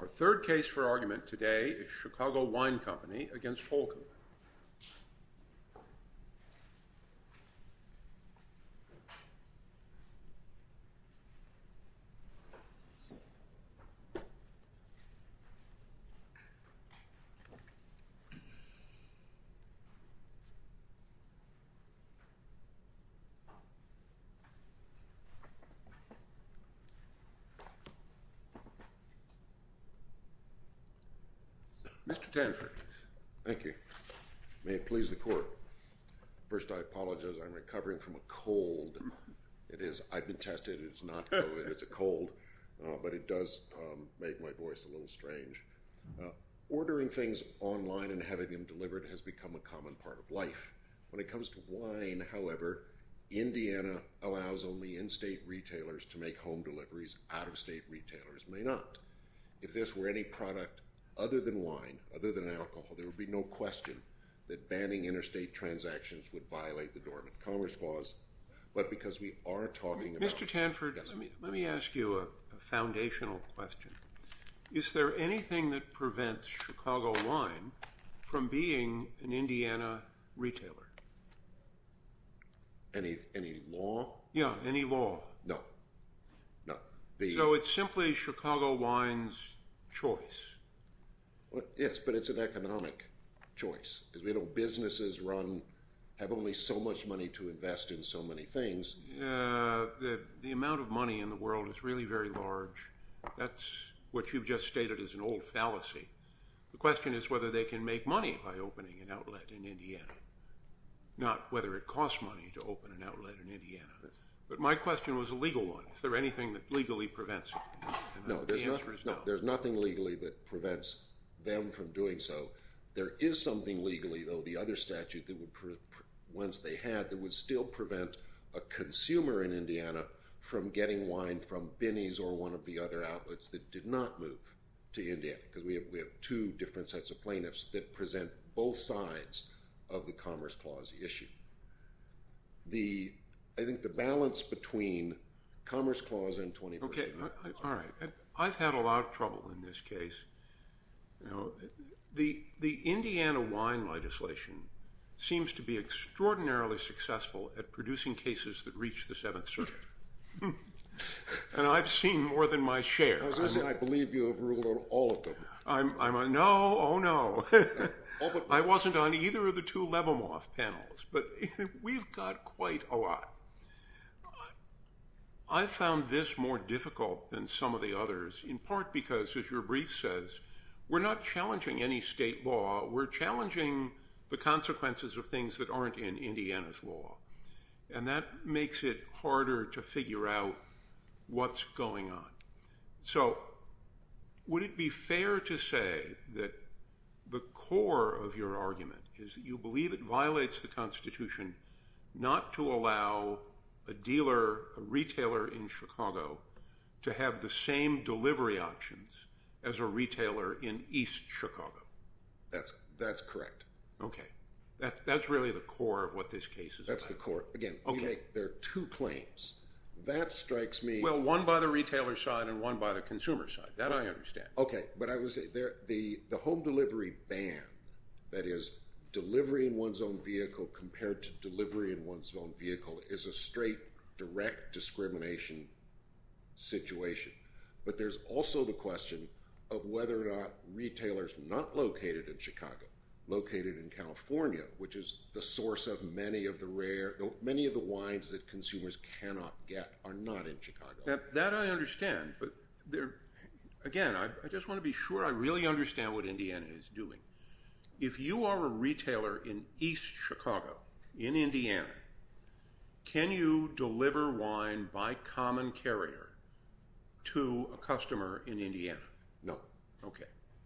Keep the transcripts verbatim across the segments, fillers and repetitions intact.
Our third case for argument today is Chicago Wine Company against Holcomb. Mister Tanford. Thank you. May it please the court. First, I apologize. I'm recovering from a cold. It is, I've been tested. It's not COVID. It's a cold, uh, but it does um, make my voice a little strange. Uh, ordering things online and having them delivered has become a common part of life. When it comes to wine, however, Indiana allows only in-state retailers to make home deliveries. Out-of-state retailers may not. If this were any product other than wine, other than alcohol, there would be no question that banning interstate transactions would violate the Dormant Commerce Clause. But because we are talking about... Mister Tanford, yes. let, me, let me ask you a, a foundational question. Is there anything that prevents Chicago Wine from being an Indiana retailer? Any, any law? Yeah, any law. No. No. The, so it's simply Chicago Wine's choice. Well, yes, but it's an economic choice. Because we know businesses run, have only so much money to invest in so many things. Uh, the, the amount of money in the world is really very large. That's what you've just stated as an old fallacy. The question is whether they can make money by opening an outlet in Indiana, not whether it costs money to open an outlet in Indiana. But my question was a legal one. Is there anything that legally prevents it? And no, the there's, answer not, is no. no, there's nothing legally that prevents them from doing so. There is something legally, though, the other statute that would, pre pre once they had, that would still prevent a consumer in Indiana from getting wine from Binny's or one of the other outlets that did not move to Indiana. Because we have, we have two different sets of plaintiffs that present both sides of the Commerce Clause issue. The, I think the balance between Commerce Clause and twenty-first Okay, I, I, all right. I've had a lot of trouble in this case. You know, the, the Indiana wine legislation seems to be extraordinarily successful at producing cases that reach the Seventh Circuit. And I've seen more than my share. I was going to say, I believe you have ruled on all of them. I'm, I'm a, no, oh no. oh, I wasn't on either of the two Lebemoff panels, but we've got quite a lot. I found this more difficult than some of the others, in part because, as your brief says, we're not challenging any state law. We're challenging the consequences of things that aren't in Indiana's law. And that makes it harder to figure out what's going on. So would it be fair to say that the core of your argument is that you believe it violates the Constitution not to allow a dealer, a retailer in Chicago, to have the same delivery options as a retailer in East Chicago? That's, that's correct. Okay. That, that's really the core of what this case is That's about. the core. Again, okay. we make, there are two claims. That strikes me... Well, one by the retailer side and one by the consumer side. That I understand. Okay, but I would say there, the, the home delivery ban, that is, delivery in one's own vehicle compared to delivery in one's own vehicle, is a straight, direct discrimination situation. But there's also the question of whether or not retailers not located in Chicago, located in California, which is the source of many of the rare, many of the wines that consumers cannot get, are not in Chicago. That, that I understand, but there, again, I, I just want to be sure I really understand what Indiana is doing. If you are a retailer in East Chicago, in Indiana, can you deliver wine by common carrier to a customer in Indiana? No. Okay.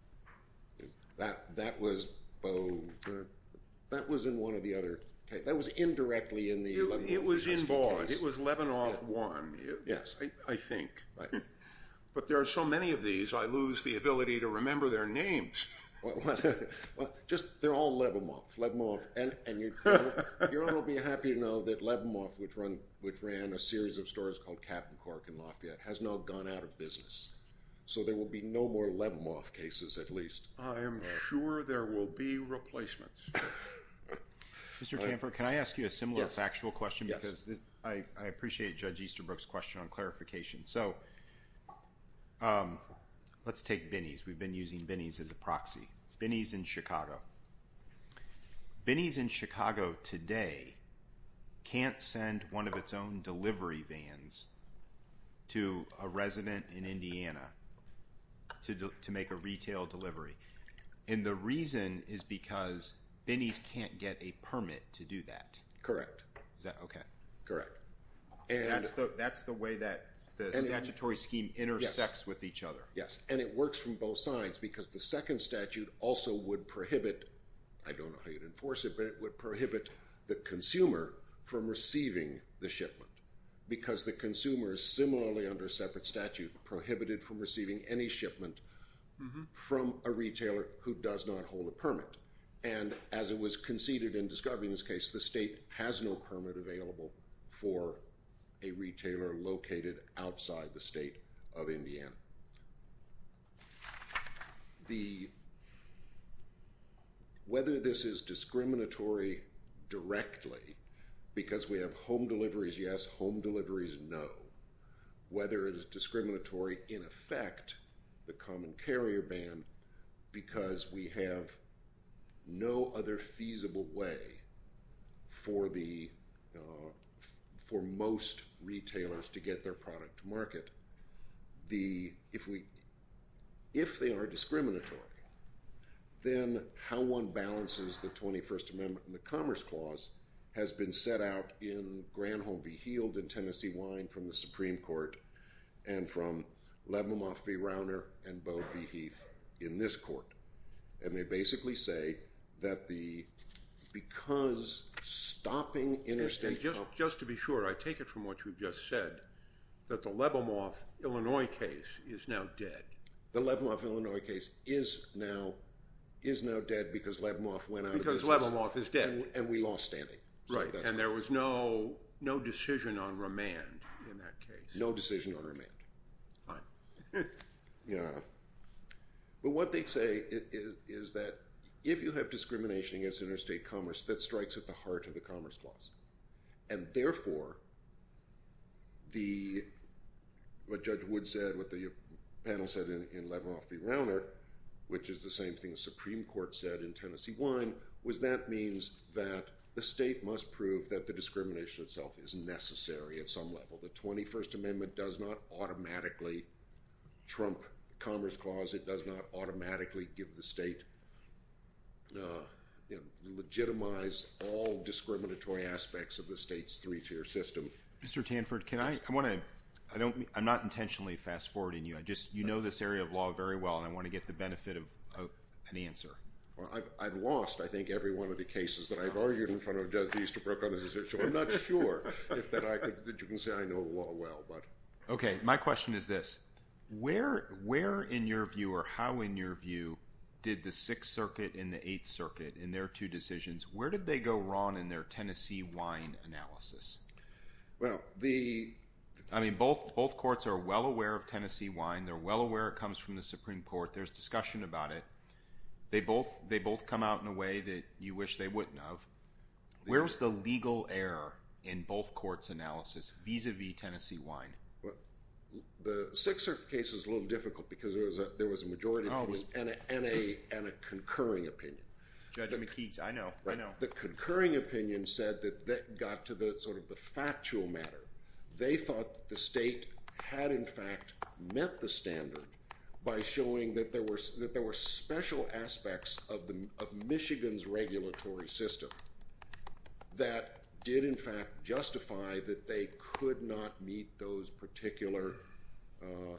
That, that was... Oh, uh, that was in one of the other. Okay, that was indirectly in the. It, it was in Bald. It was Lebanoff yeah. one. It, yes, I, I think. Right. But there are so many of these, I lose the ability to remember their names. Well, well, well just they're all Lebanoff, Lebanoff, and and your your Honor will be happy to know that Lebanoff, which run which ran a series of stores called Captain Cork in Lafayette, has now gone out of business. So there will be no more Lebemoff cases, at least. I am uh, sure there will be replacements. Mister Tanford, can I ask you a similar yes. factual question? Yes. Because this, I, I appreciate Judge Easterbrook's question on clarification. So um, let's take Binny's. We've been using Binny's as a proxy. Binny's in Chicago. Binny's in Chicago today can't send one of its own delivery vans to a resident in Indiana to do, to make a retail delivery. And the reason is because Binny's can't get a permit to do that. Correct. Is that okay? Correct. And that's the that's the way that the statutory it, scheme intersects yes. with each other. Yes, and it works from both sides because the second statute also would prohibit, I don't know how you'd enforce it, but it would prohibit the consumer from receiving the shipment because the consumer is similarly under separate statute prohibited from receiving any shipment mm-hmm. from a retailer who does not hold a permit. And as it was conceded in discovery in this case, the state has no permit available for a retailer located outside the state of Indiana. The, whether this is discriminatory directly, because we have home deliveries, yes, home deliveries, no. Whether it is discriminatory in effect, the common carrier ban, because we have no other feasible way for the uh, for most retailers to get their product to market. The if we if they are discriminatory, then how one balances the twenty-first Amendment and the Commerce Clause has been set out in Granholm v. Heald and Tennessee Wine from the Supreme Court and from Lebemoff v. Rauner and Bode v. Heath in this court. And they basically say that the because stopping interstate... And just, just to be sure, I take it from what you've just said that the Lebemoff, Illinois case is now dead. The Lebemoff, Illinois case is now is now dead because Lebemoff went out because of business. Because Lebemoff is dead. And, and we lost standing. So right, and right. there was no no decision on remand in that case. No decision on remand. Fine. Yeah. But what they say is, is, is that if you have discrimination against interstate commerce, that strikes at the heart of the Commerce Clause. And therefore, the what Judge Wood said, what the panel said in, in Lebemoff v. Rauner, which is the same thing the Supreme Court said in Tennessee Wine, was that means that the state must prove that the discrimination itself is necessary at some level. The twenty-first Amendment does not automatically trump the Commerce Clause. It does not automatically give the state, uh, you know, legitimize all discriminatory aspects of the state's three-tier system. Mister Tanford, can I, I want to, I don't, I'm not intentionally fast-forwarding you. I just, you know this area of law very well, and I want to get the benefit of uh, an answer. Well, I've, I've lost, I think, every one of the cases that I've argued in front of Judge Easterbrook on this issue. I'm not sure if that I could, that you can say I know the law well, but okay. My question is this: where, where in your view, or how in your view, did the Sixth Circuit and the Eighth Circuit in their two decisions? Where did they go wrong in their Tennessee Wine analysis? Well, the I mean, both both courts are well aware of Tennessee Wine. They're well aware it comes from the Supreme Court. There's discussion about it. They both they both come out in a way that you wish they wouldn't have. Where's the legal error in both courts' analysis vis-a-vis Tennessee Wine? Well, the Sixth Circuit case is a little difficult because there was a there was a majority oh, opinion was, and a and a and a concurring opinion. Judge the, McKeague's, I know, right, I know. The concurring opinion said that that got to the sort of the factual matter. They thought that the state had in fact met the standard by showing that there were that there were special aspects of the of Michigan's regulatory system that did in fact justify that they could not meet those particular uh,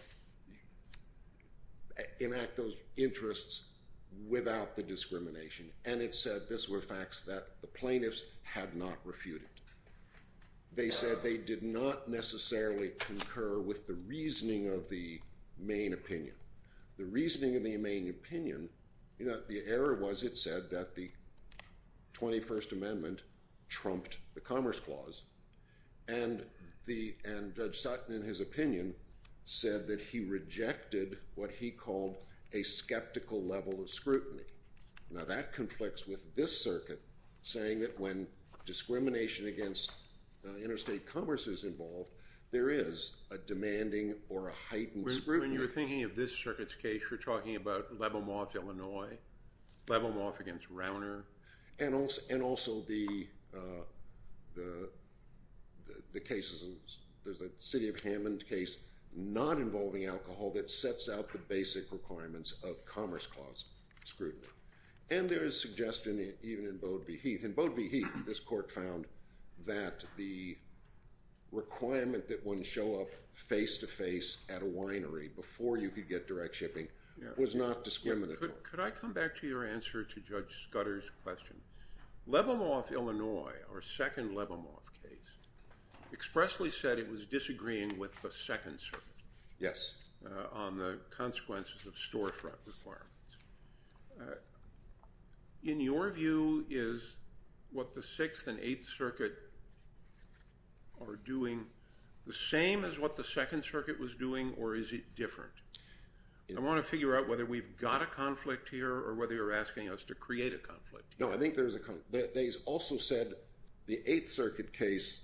enact those interests without the discrimination. And it said this were facts that the plaintiffs had not refuted. They said they did not necessarily concur with the reasoning of the main opinion. The reasoning of the main opinion, you know, the error was it said that the twenty-first Amendment trumped the Commerce Clause, and the and Judge Sutton, in his opinion, said that he rejected what he called a skeptical level of scrutiny. Now that conflicts with this circuit, saying that when discrimination against uh, interstate commerce is involved, there is a demanding or a heightened when, scrutiny. When you're thinking of this circuit's case, you're talking about Lebemoff, Illinois, Lebemoff against Rauner. And also, and also the, uh, the, the, the cases, of, there's a City of Hammond case not involving alcohol that sets out the basic requirements of Commerce Clause scrutiny. And there is suggestion even in Bode v. Heath. In Bode v. Heath, this court found that the requirement that one show up face-to-face at a winery before you could get direct shipping yeah. was not discriminatory. Yeah. Could, could I come back to your answer to Judge Scudder's question? Lebemoff, Illinois, our second Lebemoff case, expressly said it was disagreeing with the Second Circuit. Yes. Uh, on the consequences of storefront requirements. Uh, in your view, is what the Sixth and Eighth Circuit are doing the same as what the Second Circuit was doing, or is it different? I want to figure out whether we've got a conflict here or whether you're asking us to create a conflict here. No, I think there's a conflict. They also said the Eighth Circuit case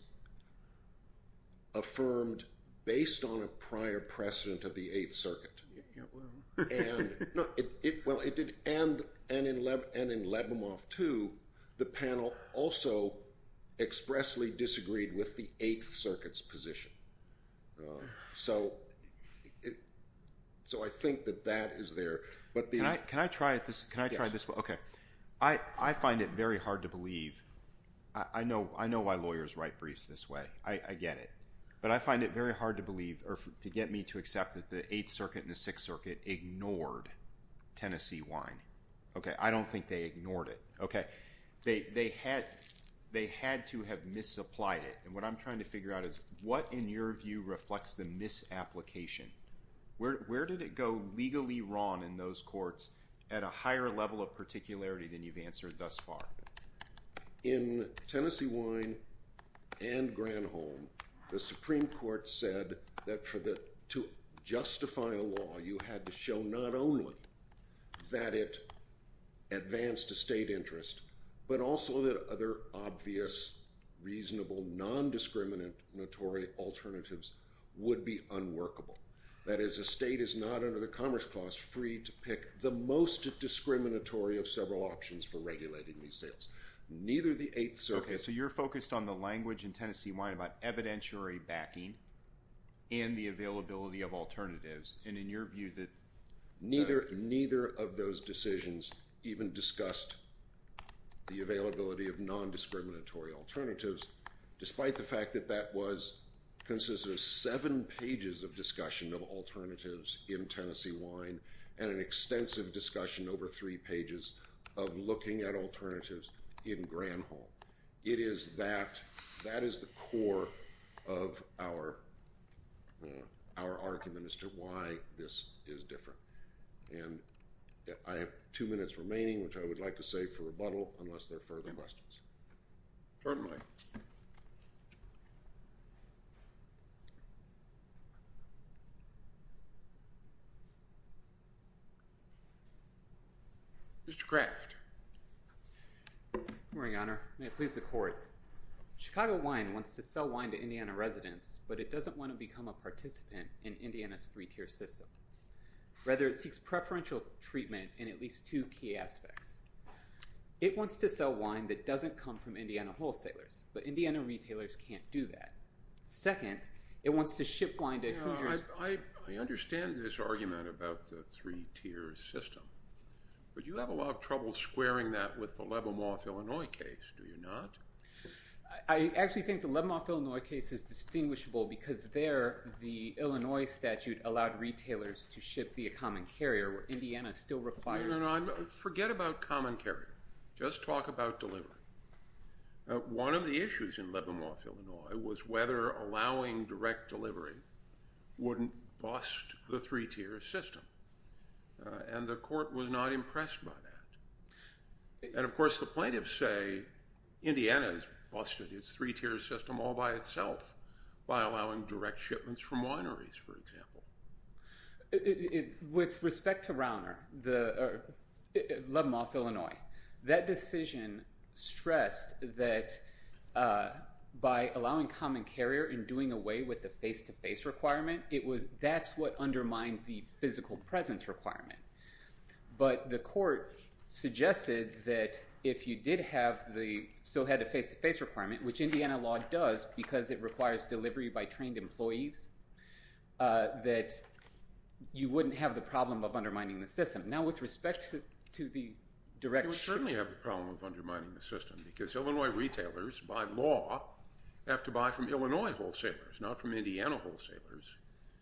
affirmed based on a prior precedent of the Eighth Circuit. Yeah, well. and no, it, it well it did, and and in Leb, and in Lebemoff too, the panel also expressly disagreed with the Eighth Circuit's position. Uh, so, it, so I think that that is there. But the can I can I try it this? Can I try yes. this? Okay, I I find it very hard to believe. I, I know I know why lawyers write briefs this way. I, I get it. But I find it very hard to believe, or for, to get me to accept that the Eighth Circuit and the Sixth Circuit ignored Tennessee wine. Okay, I don't think they ignored it. Okay, they they had they had to have misapplied it. And what I'm trying to figure out is what, in your view, reflects the misapplication. Where where did it go legally wrong in those courts at a higher level of particularity than you've answered thus far? In Tennessee wine and Granholm, the Supreme Court said that for the to justify a law, you had to show not only that it advanced a state interest, but also that other obvious, reasonable, non-discriminatory alternatives would be unworkable. That is, a state is not under the Commerce Clause free to pick the most discriminatory of several options for regulating these sales. Neither the Eighth Circuit... Okay, so you're focused on the language in Tennessee wine about evidentiary backing and the availability of alternatives, and in your view that... Neither, uh, neither of those decisions even discussed the availability of non-discriminatory alternatives, despite the fact that that was consisted of seven pages of discussion of alternatives in Tennessee wine and an extensive discussion over three pages of looking at alternatives in Granholm. It is that, that is the core of our, uh, our argument as to why this is different. And I have two minutes remaining, which I would like to save for rebuttal, unless there are further yeah. questions. Certainly. Mister Kraft. Good morning, Your Honor. May it please the Court. Chicago Wine wants to sell wine to Indiana residents, but it doesn't want to become a participant in Indiana's three-tier system. Rather, it seeks preferential treatment in at least two key aspects. It wants to sell wine that doesn't come from Indiana wholesalers, but Indiana retailers can't do that. Second, it wants to ship wine to yeah, Hoosiers. I, I, I understand this argument about the three-tier system, but you have a lot of trouble squaring that with the Lebemoff, Illinois case, do you not? I actually think the Lebemoff, Illinois case is distinguishable because there the Illinois statute allowed retailers to ship via common carrier, where Indiana still requires... No, no, no, I'm, forget about common carrier. Just talk about delivery. Uh, one of the issues in Lebemoff, Illinois, was whether allowing direct delivery wouldn't bust the three-tier system. Uh, and the court was not impressed by that. And, of course, the plaintiffs say Indiana has busted its three-tier system all by itself by allowing direct shipments from wineries, for example. It, it, with respect to Rauner, the uh, Lebamoff, Illinois, that decision stressed that uh, by allowing common carrier and doing away with the face-to-face requirement, it was that's what undermined the physical presence requirement. But the court suggested that if you did have the still had a face-to-face requirement, which Indiana law does because it requires delivery by trained employees, uh, that you wouldn't have the problem of undermining the system. Now, with respect to, to the direct... You would certainly have the problem of undermining the system because Illinois retailers, by law, have to buy from Illinois wholesalers, not from Indiana wholesalers,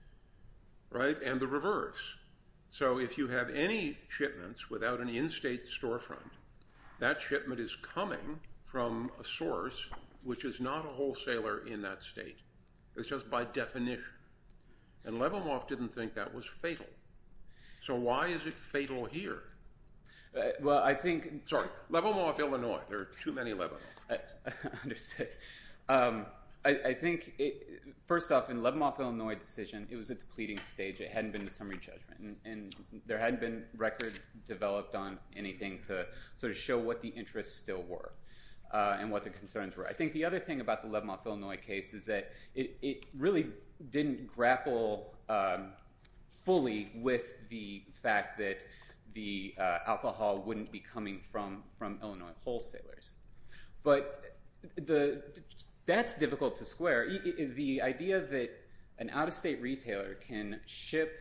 right? And the reverse. So if you have any shipments without an in-state storefront, that shipment is coming from a source which is not a wholesaler in that state. It's just by definition. And Lebamoff didn't think that was fatal. So why is it fatal here? Uh, well, I think... Sorry, Lebamoff, Illinois. There are too many Lebamoff. I, I understood. Um, I, I think, it, first off, in Lebamoff, Illinois decision, it was at the pleading stage. It hadn't been to summary judgment. And, and there hadn't been record developed on anything to sort of show what the interests still were uh, and what the concerns were. I think the other thing about the Lebamoff, Illinois case is that it, it really didn't grapple um, fully with the fact that the uh, alcohol wouldn't be coming from, from Illinois wholesalers. But the that's difficult to square. The idea that an out-of-state retailer can ship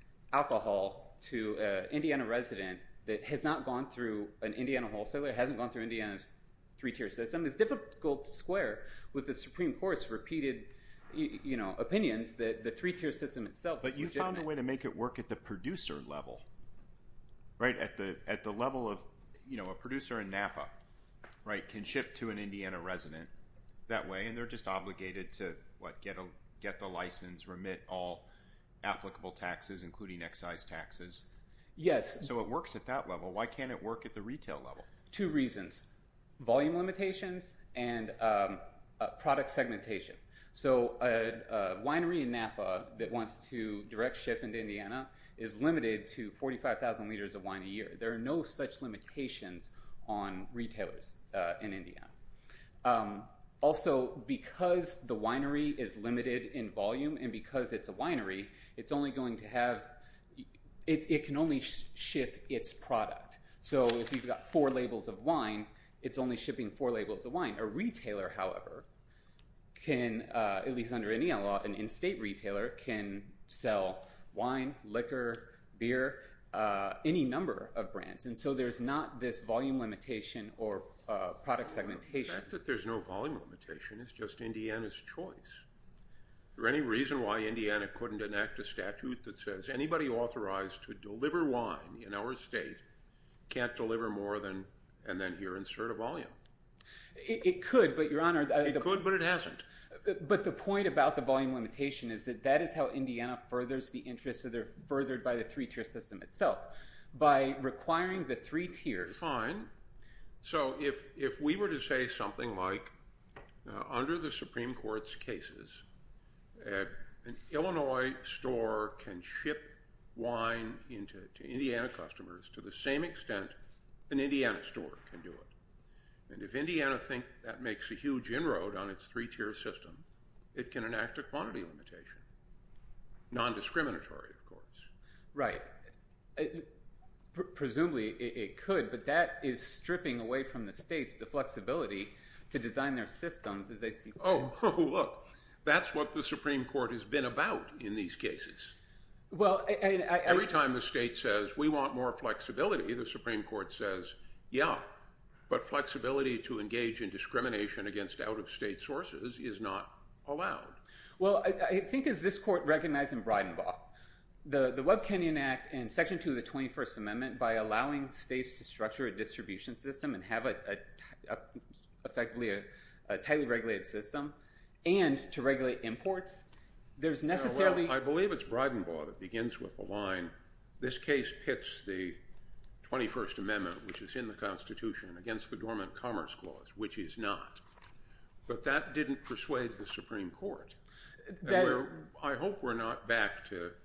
alcohol to an Indiana resident that has not gone through an Indiana wholesaler, hasn't gone through Indiana's three-tier system, is difficult to square with the Supreme Court's repeated you know, opinions that the three-tier system itself is But you legitimate. found a way to make it work at the producer level, right? At the at the level of, you know, a producer in Napa, right, can ship to an Indiana resident that way, and they're just obligated to, what, get a get the license, remit all applicable taxes, including excise taxes. Yes. So it works at that level. Why can't it work at the retail level? Two reasons: volume limitations and um, uh, product segmentation. So a, a winery in Napa that wants to direct ship into Indiana is limited to forty-five thousand liters of wine a year. There are no such limitations on retailers uh, in Indiana. Um, also, because the winery is limited in volume and because it's a winery, it's only going to have, it, it can only sh- ship its product. So if you've got four labels of wine, it's only shipping four labels of wine. A retailer, however, can, uh, at least under Indiana law, an in-state retailer can sell wine, liquor, beer, uh, any number of brands. And so there's not this volume limitation or uh, product segmentation. The fact that there's no volume limitation is just Indiana's choice. Is there any reason why Indiana couldn't enact a statute that says anybody authorized to deliver wine in our state can't deliver more than, and then here insert a volume? It, it could, but Your Honor... Uh, it the, could, but it hasn't. But the point about the volume limitation is that that is how Indiana furthers the interests that are furthered by the three-tier system itself. By requiring the three tiers... Fine. So if, if we were to say something like, uh, under the Supreme Court's cases, uh, an Illinois store can ship wine into to Indiana customers to the same extent an Indiana store can do it. And if Indiana thinks that makes a huge inroad on its three-tier system, it can enact a quantity limitation. Non-discriminatory, of course. Right. It, pr- presumably it, it could, but that is stripping away from the states the flexibility to design their systems as they see fit. Oh, look, that's what the Supreme Court has been about in these cases. Well, I, I, I, Every time the state says, we want more flexibility, the Supreme Court says, yeah, but flexibility to engage in discrimination against out-of-state sources is not allowed. Well, I, I think as this court recognized in Breidenbach, the, the Webb-Kenyon Act and Section two of the twenty-first Amendment, by allowing states to structure a distribution system and have a, a, a effectively a, a tightly regulated system, and to regulate imports, there's necessarily... Yeah, well, I believe it's Breidenbach that begins with the line, this case pits the twenty-first Amendment, which is in the Constitution, against the Dormant Commerce Clause, which is not. But that didn't persuade the Supreme Court. That, and we're, I hope we're not back to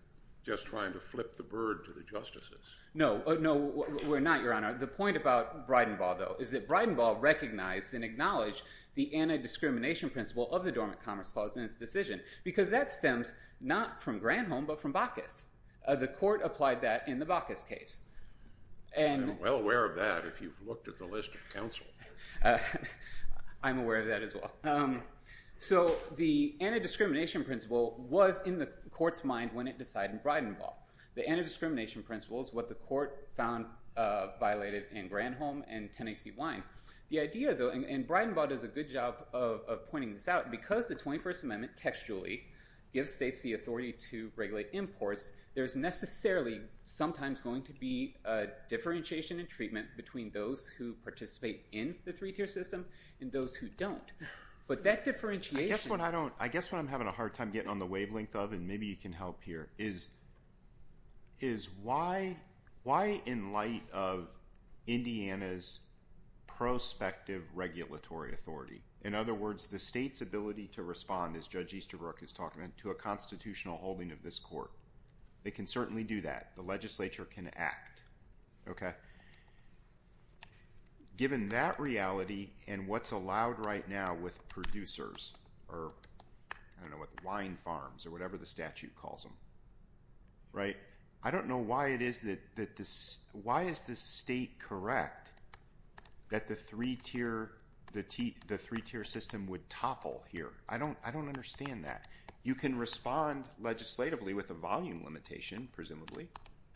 just trying to flip the bird to the justices. No, uh, no, we're not, Your Honor. The point about Breidenbaugh, though, is that Breidenbaugh recognized and acknowledged the anti-discrimination principle of the Dormant Commerce Clause in its decision, because that stems not from Granholm, but from Baucus. Uh, the court applied that in the Baucus case. And I'm well aware of that if you've looked at the list of counsel. Uh, I'm aware of that as well. Um, so the anti-discrimination principle was in the court's mind when it decided Breidenbaugh. The anti-discrimination principle is what the court found uh, violated in Granholm and Tennessee Wine. The idea, though, and, and Breidenbaugh does a good job of, of pointing this out, because the twenty-first Amendment textually gives states the authority to regulate imports, there's necessarily sometimes going to be a differentiation in treatment between those who participate in the three-tier system and those who don't. But that differentiation... I guess what I don't, I guess what I'm having a hard time getting on the wavelength of, and maybe you can help here, is is why why in light of Indiana's prospective regulatory authority, in other words, the state's ability to respond, as Judge Easterbrook is talking about, to a constitutional holding of this court. They can certainly do that. The legislature can act. Okay? Given that reality and what's allowed right now with producers, or I don't know what, the wine farms, or whatever the statute calls them, right? I don't know why it is that, that this, why is the state correct that the three-tier the T, the three-tier system would topple here? I don't I don't understand that. You can respond legislatively with a volume limitation, presumably,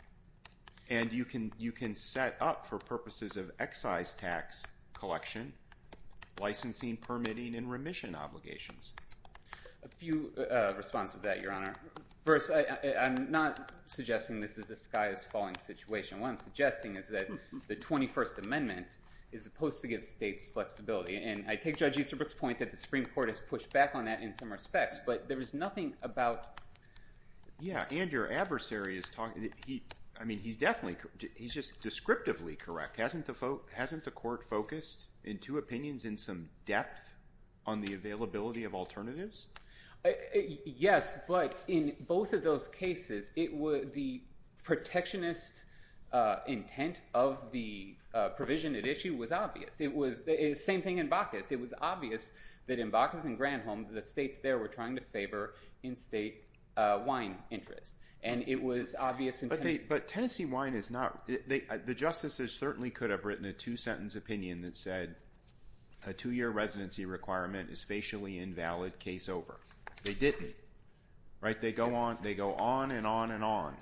and you can you can set up for purposes of excise tax collection, licensing, permitting, and remission obligations. A few uh, responses to that, Your Honor. First, I, I, I'm not suggesting this is a sky-is-falling situation. What I'm suggesting is that the twenty-first Amendment is supposed to give states flexibility. And I take Judge Easterbrook's point that the Supreme Court has pushed back on that in some respects, but there is nothing about... Yeah, and your adversary is talking... He, I mean, he's definitely... He's just descriptively correct. Hasn't the, fo- hasn't the court focused, in two opinions, in some depth on the availability of alternatives? Uh, yes, but in both of those cases, it was the protectionist uh, intent of the uh, provision at issue was obvious. It was the same thing in Baucus. It was obvious that in Baucus and Granholm, the states there were trying to favor in-state uh, wine interests. And it was obvious in but Tennessee. They, but Tennessee Wine is not... They, the justices certainly could have written a two-sentence opinion that said a two-year residency requirement is facially invalid, case over. They didn't, right? They go on, they go on and on and on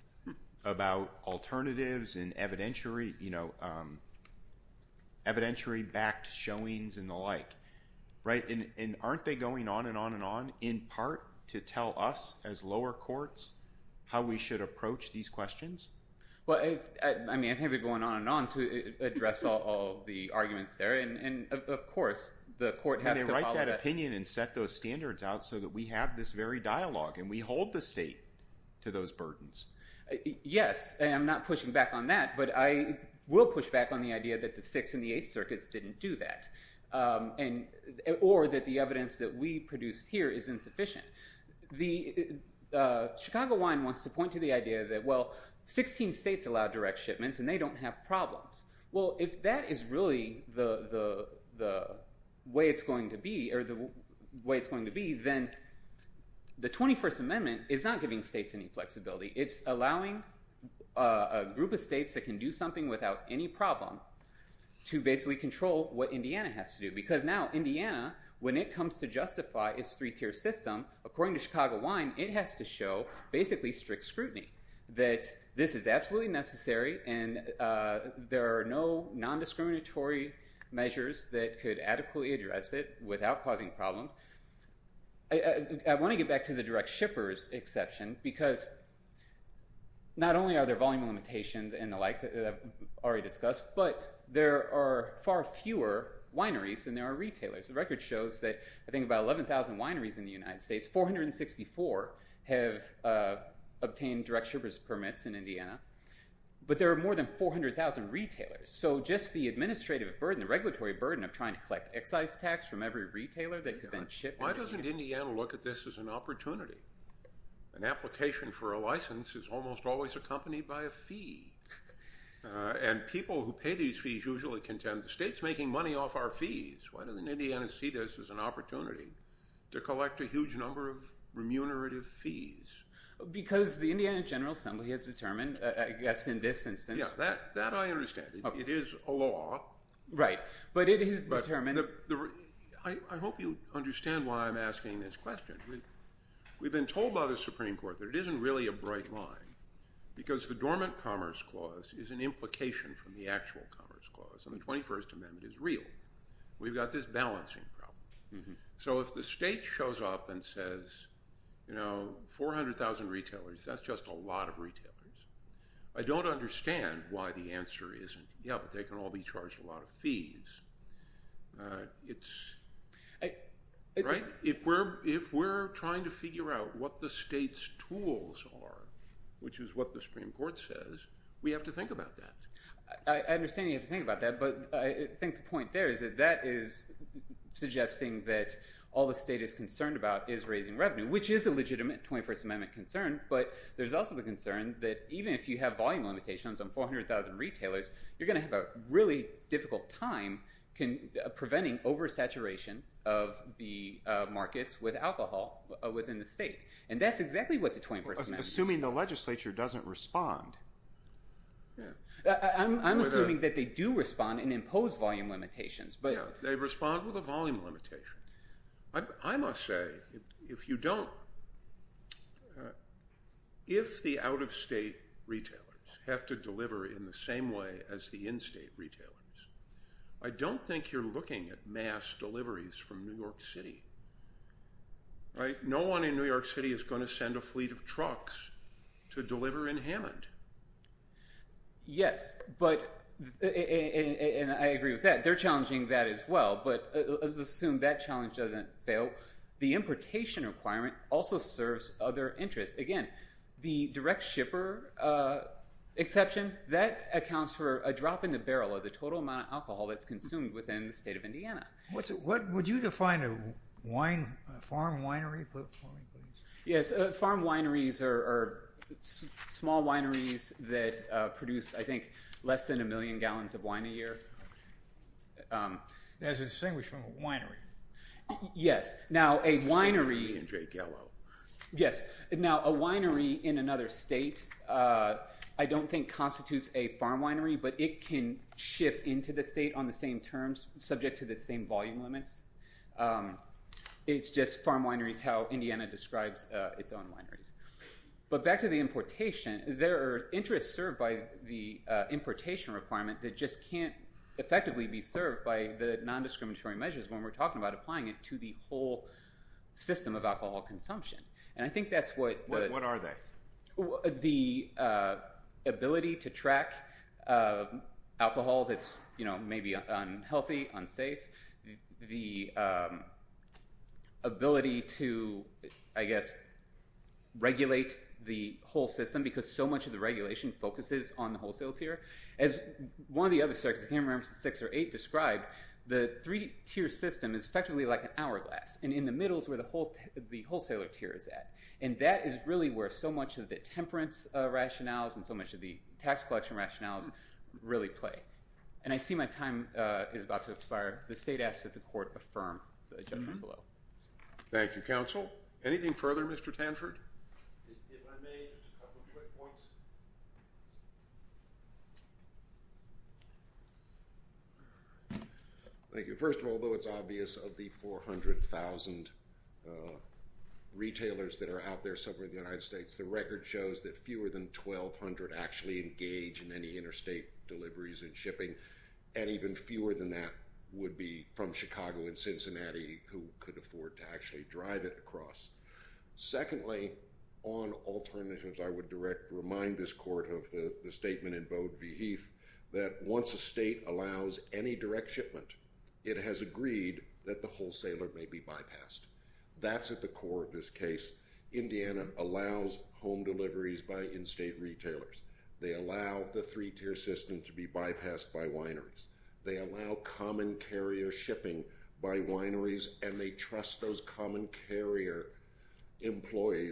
about alternatives and evidentiary, you know, um, evidentiary-backed showings and the like, right? And, and aren't they going on and on and on in part to tell us as lower courts how we should approach these questions? Well, if, I, I mean, I think they're going on and on to address all, all the arguments there, and, and of, of course, the court has and to they follow write that, that opinion and set those standards out so that we have this very dialogue and we hold the state to those burdens. Uh, yes, and I'm not pushing back on that, but I will push back on the idea that the Sixth and the Eighth Circuits didn't do that, um, and or that the evidence that we produced here is insufficient. The uh, Chicago Wine wants to point to the idea that, well, sixteen states allow direct shipments and they don't have problems. Well, if that is really the the the way it's going to be, or the way it's going to be, then the twenty-first Amendment is not giving states any flexibility. It's allowing uh, a group of states that can do something without any problem to basically control what Indiana has to do. Because now Indiana, when it comes to justify its three-tier system, according to Chicago Wine, it has to show basically strict scrutiny, that this is absolutely necessary and uh, there are no non-discriminatory measures that could adequately address it without causing problems. I, I, I want to get back to the direct shippers exception, because not only are there volume limitations and the like that I've already discussed, but there are far fewer wineries than there are retailers. The record shows that I think about eleven thousand wineries in the United States, four hundred sixty-four have uh, obtained direct shippers permits in Indiana, but there are more than four hundred thousand retailers. So just the administrative burden, the regulatory burden of trying to collect excise tax from every retailer that could then ship. Why doesn't Indiana look at this as an opportunity? an application for a license is almost always accompanied by a fee. Uh, and people who pay these fees usually contend the state's making money off our fees. Why doesn't Indiana see this as an opportunity to collect a huge number of remunerative fees? Because the Indiana General Assembly has determined, uh, I guess in this instance... Yeah, that, that I understand. It, okay. it is a law. Right. But it is but determined... The, the, I, I hope you understand why I'm asking this question. We, we've been told by the Supreme Court that it isn't really a bright line because the Dormant Commerce Clause is an implication from the actual Commerce Clause, and the twenty-first Amendment is real. We've got this balancing problem. Mm-hmm. So if the state shows up and says, you know, four hundred thousand retailers, that's just a lot of retailers. I don't understand why the answer isn't, yeah, but they can all be charged a lot of fees. Uh, it's, I, I, right? If we're, if we're trying to figure out what the state's tools are, which is what the Supreme Court says, we have to think about that. I, I understand you have to think about that, but I think the point there is that that is suggesting that all the state is concerned about is raising revenue, which is a legitimate twenty-first Amendment concern, but there's also the concern that even if you have volume limitations on four hundred thousand retailers, you're going to have a really difficult time can, uh, preventing oversaturation of the uh, markets with alcohol uh, within the state. And that's exactly what the twenty-first Amendment is. Assuming the legislature doesn't respond. Yeah. I, I'm, I'm With assuming a, that they do respond and impose volume limitations. But yeah, they respond with a volume limitation. I, I must say, if, if you don't, uh, if the out-of-state retailers have to deliver in the same way as the in-state retailers, I don't think you're looking at mass deliveries from New York City. Right? No one in New York City is going to send a fleet of trucks to deliver in Hammond. Yes, but, and I agree with that, they're challenging that as well, but let's assume that challenge doesn't fail. The importation requirement also serves other interests. Again, the direct shipper uh, exception, that accounts for a drop in the barrel of the total amount of alcohol that's consumed within the state of Indiana. What's it, what would you define a wine, a farm winery for me, please? Yes, uh, farm wineries are, are s- small wineries that uh, produce, I think, less than a million gallons of wine a year. Um, As distinguished from a winery. y- yes. Now, a winery... And Jay Gallo. Yes. Now, a winery in another state, uh, I don't think constitutes a farm winery, but it can ship into the state on the same terms, subject to the same volume limits. Um, it's just farm wineries how Indiana describes uh, its own wineries. But back to the importation, there are interests served by the uh, importation requirement that just can't effectively be served by the non-discriminatory measures when we're talking about applying it to the whole system of alcohol consumption. And I think that's what... The, What, what are they? The uh, ability to track uh, alcohol that's, you know, maybe unhealthy, unsafe, the um, ability to, I guess, regulate the whole system, because so much of the regulation focuses on the wholesale tier. As one of the other circuits, I can't remember if it's six or eight, described, the three-tier system is effectively like an hourglass, and in the middle is where the whole t- the wholesaler tier is at. And that is really where so much of the temperance uh, rationales and so much of the tax collection rationales really play. And I see my time uh, is about to expire. The state asks that the court affirm the judgment mm-hmm. below. Thank you, counsel. Anything further, Mister Tanford? If I may, just a couple of quick points. Thank you. First of all, though it's obvious of the four hundred thousand uh, retailers that are out there somewhere in the United States, the record shows that fewer than twelve hundred actually engage in any interstate deliveries and shipping, and even fewer than that would be from Chicago and Cincinnati who could afford to actually drive it across. Secondly, on alternatives, I would direct remind this court of the, the statement in Bode v. Heath that once a state allows any direct shipment, it has agreed that the wholesaler may be bypassed. That's at the core of this case. Indiana allows home deliveries by in-state retailers. They allow the three-tier system to be bypassed by wineries. They allow common carrier shipping by wineries, and they trust those common carrier employees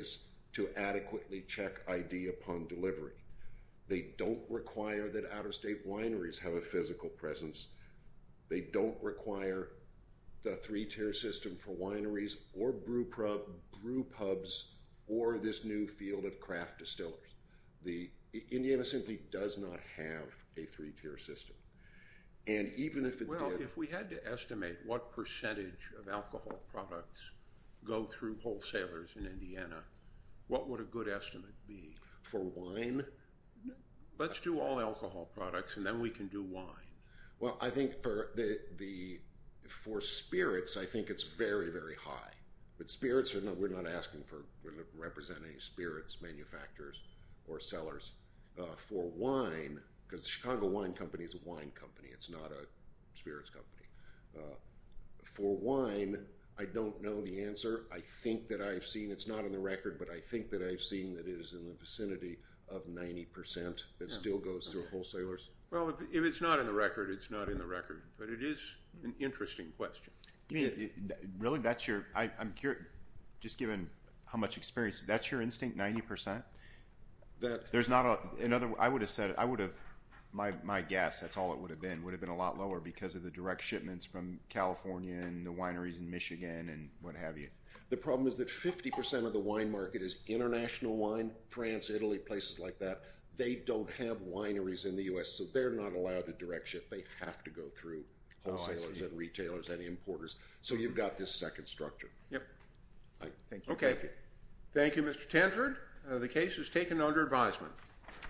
to adequately check I D upon delivery. They don't require that out-of-state wineries have a physical presence. They don't require the three-tier system for wineries or brew, pub, brew pubs or this new field of craft distillers. The Indiana simply does not have a three-tier system. And even if it well, did... if we had to estimate what percentage of alcohol products go through wholesalers in Indiana, what would a good estimate be? For wine? Let's do all alcohol products, and then we can do wine. Well, I think for the the for spirits, I think it's very, very high. But spirits are not, we're not asking for representing spirits manufacturers or sellers. Uh, for wine, because Chicago Wine Company is a wine company, it's not a spirits company. Uh, for wine, I don't know the answer. I think that I've seen, it's not in the record, but I think that I've seen that it is in the vicinity of ninety percent that yeah. still goes through wholesalers. Well, if, if it's not in the record, it's not in the record. But it is an interesting question. You mean, it, really, that's your, I, I'm curious, just given how much experience, that's your instinct, ninety percent? That There's not a, another, I would have said, I would have, my, my guess, that's all it would have been, would have been a lot lower because of the direct shipments from California and the wineries in Michigan and what have you. The problem is that fifty percent of the wine market is international wine, France, Italy, places like that. They don't have wineries in the U S, so they're not allowed to direct ship. They have to go through wholesalers oh, and retailers and importers. So you've got this second structure. Yep. I, Thank you. Okay. Thank you, Thank you, Mister Tanford. Uh, the case is taken under advisement.